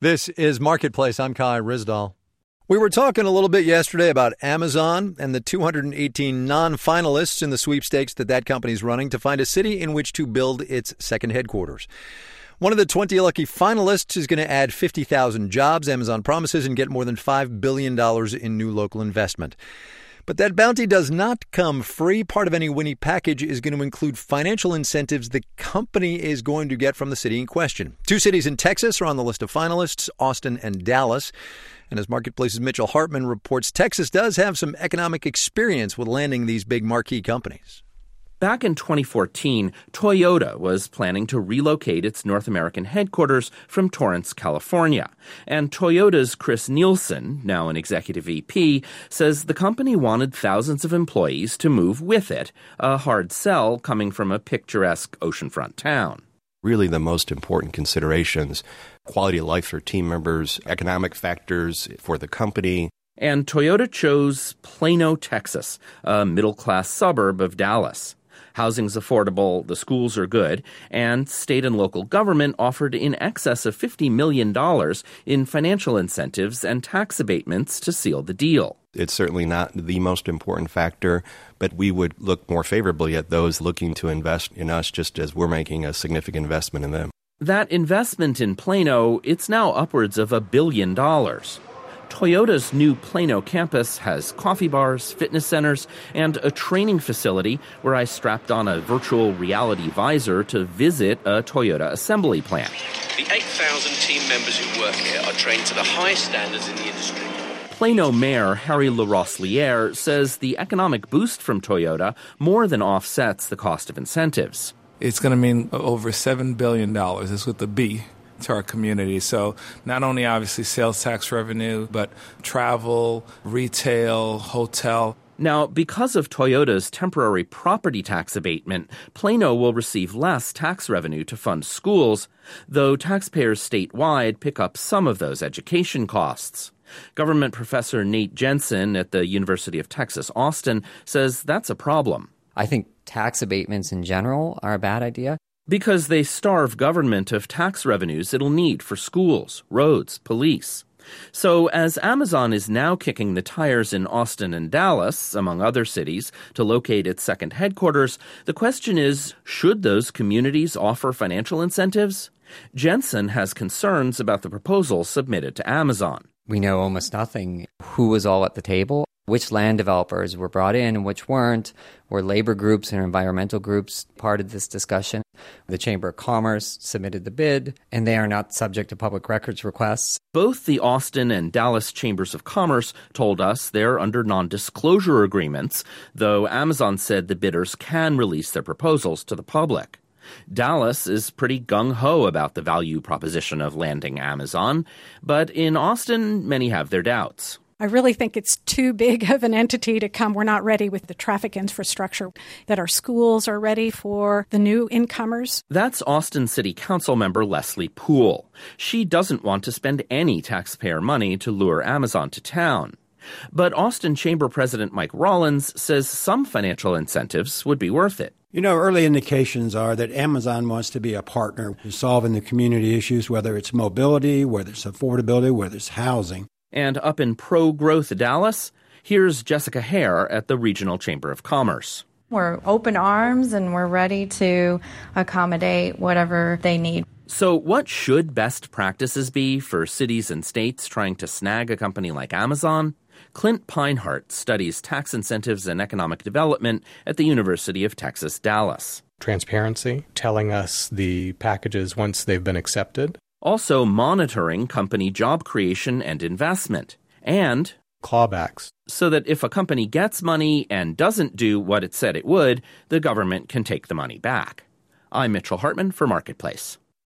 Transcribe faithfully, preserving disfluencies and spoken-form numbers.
This is Marketplace. I'm Kai Rizdal. We were talking a little bit yesterday about Amazon and the two hundred eighteen non-finalists in the sweepstakes that that company's running to find a city in which to build its second headquarters. One of the twenty lucky finalists is going to add fifty thousand jobs, Amazon promises, and get more than five billion dollars in new local investment. But that bounty does not come free. Part of any Winnie package is going to include financial incentives the company is going to get from the city in question. Two cities in Texas are on the list of finalists, Austin and Dallas. And as Marketplace's Mitchell Hartman reports, Texas does have some economic experience with landing these big marquee companies. Back in twenty fourteen, Toyota was planning to relocate its North American headquarters from Torrance, California. And Toyota's Chris Nielsen, now an executive V P, says the company wanted thousands of employees to move with it, a hard sell coming from a picturesque oceanfront town. Really the most important considerations, quality of life for team members, economic factors for the company. And Toyota chose Plano, Texas, a middle-class suburb of Dallas. Housing's affordable, the schools are good, and state and local government offered in excess of fifty million dollars in financial incentives and tax abatements to seal the deal. It's certainly not the most important factor, but we would look more favorably at those looking to invest in us just as we're making a significant investment in them. That investment in Plano, it's now upwards of a billion dollars. Toyota's new Plano campus has coffee bars, fitness centers, and a training facility where I strapped on a virtual reality visor to visit a Toyota assembly plant. The eight thousand team members who work here are trained to the highest standards in the industry. Plano Mayor Harry LaRosliere says the economic boost from Toyota more than offsets the cost of incentives. It's going to mean over seven billion dollars. It's with the B. To our community. So not only obviously sales tax revenue, but travel, retail, hotel. Now, because of Toyota's temporary property tax abatement, Plano will receive less tax revenue to fund schools, though taxpayers statewide pick up some of those education costs. Government professor Nate Jensen at the University of Texas, Austin, says that's a problem. I think tax abatements in general are a bad idea. Because they starve government of tax revenues it'll need for schools, roads, police. So as Amazon is now kicking the tires in Austin and Dallas, among other cities, to locate its second headquarters, the question is, should those communities offer financial incentives? Jensen has concerns about the proposals submitted to Amazon. We know almost nothing. Who was all at the table? Which land developers were brought in and which weren't? Were labor groups and environmental groups part of this discussion? The Chamber of Commerce submitted the bid, and they are not subject to public records requests. Both the Austin and Dallas Chambers of Commerce told us they're under non-disclosure agreements, though Amazon said the bidders can release their proposals to the public. Dallas is pretty gung-ho about the value proposition of landing Amazon, but in Austin, many have their doubts. I really think it's too big of an entity to come. We're not ready with the traffic infrastructure, that our schools are ready for the new incomers. That's Austin City Council member Leslie Poole. She doesn't want to spend any taxpayer money to lure Amazon to town. But Austin Chamber President Mike Rollins says some financial incentives would be worth it. You know, early indications are that Amazon wants to be a partner in solving the community issues, whether it's mobility, whether it's affordability, whether it's housing. And up in pro-growth Dallas, here's Jessica Hare at the Regional Chamber of Commerce. We're open arms and we're ready to accommodate whatever they need. So what should best practices be for cities and states trying to snag a company like Amazon? Clint Pinehart studies tax incentives and economic development at the University of Texas, Dallas. Transparency, telling us the packages once they've been accepted. Also monitoring company job creation and investment. And clawbacks. So that if a company gets money and doesn't do what it said it would, the government can take the money back. I'm Mitchell Hartman for Marketplace.